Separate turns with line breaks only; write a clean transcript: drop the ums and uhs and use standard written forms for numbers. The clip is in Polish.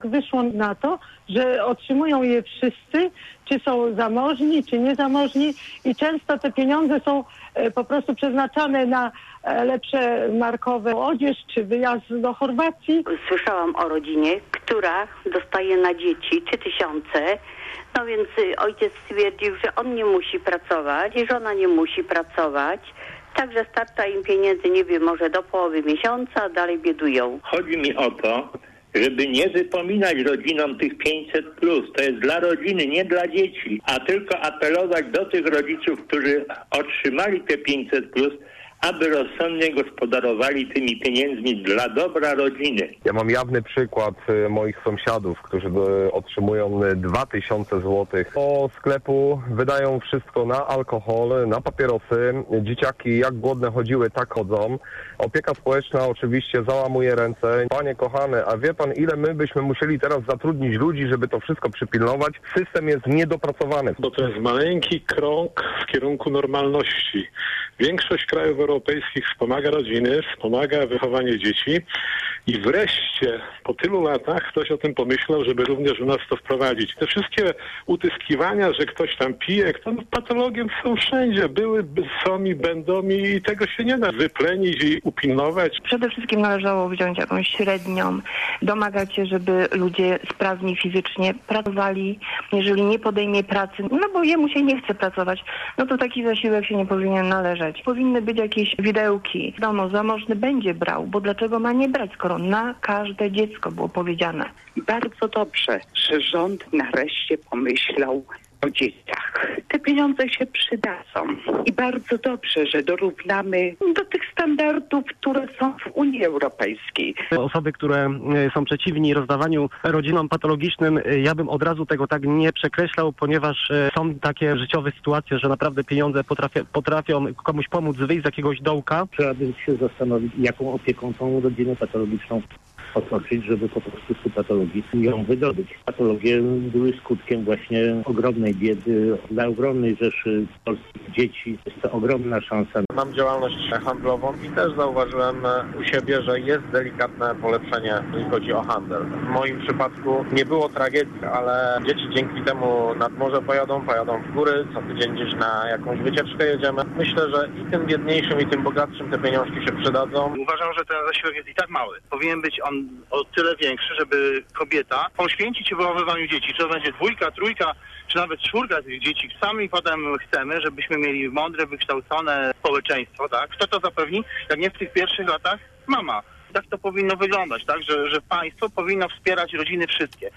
Wyszło na to, że otrzymują je wszyscy, czy są zamożni, czy niezamożni i często te pieniądze są po prostu przeznaczane na lepsze markowe odzież, czy wyjazd do Chorwacji.
Słyszałam o rodzinie, która dostaje na dzieci 3000. No więc ojciec stwierdził, że on nie musi pracować i żona nie musi pracować. Także starcza im pieniędzy, nie wiem, może do połowy miesiąca, a dalej biedują.
Chodzi mi o to, żeby nie wypominać rodzinom tych 500+. To jest dla rodziny, nie dla dzieci. A tylko apelować do tych rodziców, którzy otrzymali te 500+, aby rozsądnie gospodarowali tymi pieniędzmi dla dobra rodziny.
Ja mam jawny przykład moich sąsiadów, którzy otrzymują 2000 zł. Do sklepu wydają wszystko na alkohol, na papierosy. Dzieciaki jak głodne chodziły, tak chodzą. Opieka społeczna oczywiście załamuje ręce. Panie kochane, a wie pan, ile my byśmy musieli teraz zatrudnić ludzi, żeby to wszystko przypilnować? System jest niedopracowany.
Bo to jest maleńki krok w kierunku normalności. Większość krajów europejskich wspomaga rodziny, wspomaga wychowanie dzieci i wreszcie po tylu latach ktoś o tym pomyślał, żeby również u nas to wprowadzić. Te wszystkie utyskiwania, że ktoś tam pije, patologiem są wszędzie. Były, są i będą i tego się nie da wyplenić i upilnować.
Przede wszystkim należało wziąć jakąś średnią, domagać się, żeby ludzie sprawni fizycznie pracowali. Jeżeli nie podejmie pracy, no bo jemu się nie chce pracować, no to taki zasiłek się nie powinien należeć. Powinny być jakieś widełki. Wiadomo, zamożny będzie brał, bo dlaczego ma nie brać, skoro na każde dziecko było powiedziane.
Bardzo dobrze, że rząd nareszcie pomyślał o dzieciach. Te pieniądze się przydadzą i bardzo dobrze, że dorównamy do tych standardów, które są w Unii Europejskiej.
Osoby, które są przeciwni rozdawaniu rodzinom patologicznym, ja bym od razu tego tak nie przekreślał, ponieważ są takie życiowe sytuacje, że naprawdę pieniądze potrafią komuś pomóc wyjść z jakiegoś dołka.
Trzeba by się zastanowić, jaką opieką tą rodzinę patologiczną otoczyć, żeby po prostu z tej patologii ją wydobyć. Patologie były skutkiem właśnie ogromnej biedy dla ogromnej rzeszy polskich dzieci. Jest to ogromna szansa.
Mam działalność handlową i też zauważyłem u siebie, że jest delikatne polepszenie, jeśli chodzi o handel. W moim przypadku nie było tragedii, ale dzieci dzięki temu nad morze pojadą w góry, co tydzień gdzieś na jakąś wycieczkę jedziemy. Myślę, że i tym biedniejszym, i tym bogatszym te pieniążki się przydadzą.
Uważam, że ten zasiłek jest i tak mały. Powinien być on o tyle większy, żeby kobieta poświęcić się wychowywaniu dzieci. Czy to będzie 2, 3, czy nawet 4 tych dzieci. Sami potem chcemy, żebyśmy mieli mądre, wykształcone społeczeństwo, tak? Kto to zapewni? Jak nie w tych pierwszych latach? Mama. Tak to powinno wyglądać, tak? Że państwo powinno wspierać rodziny wszystkie.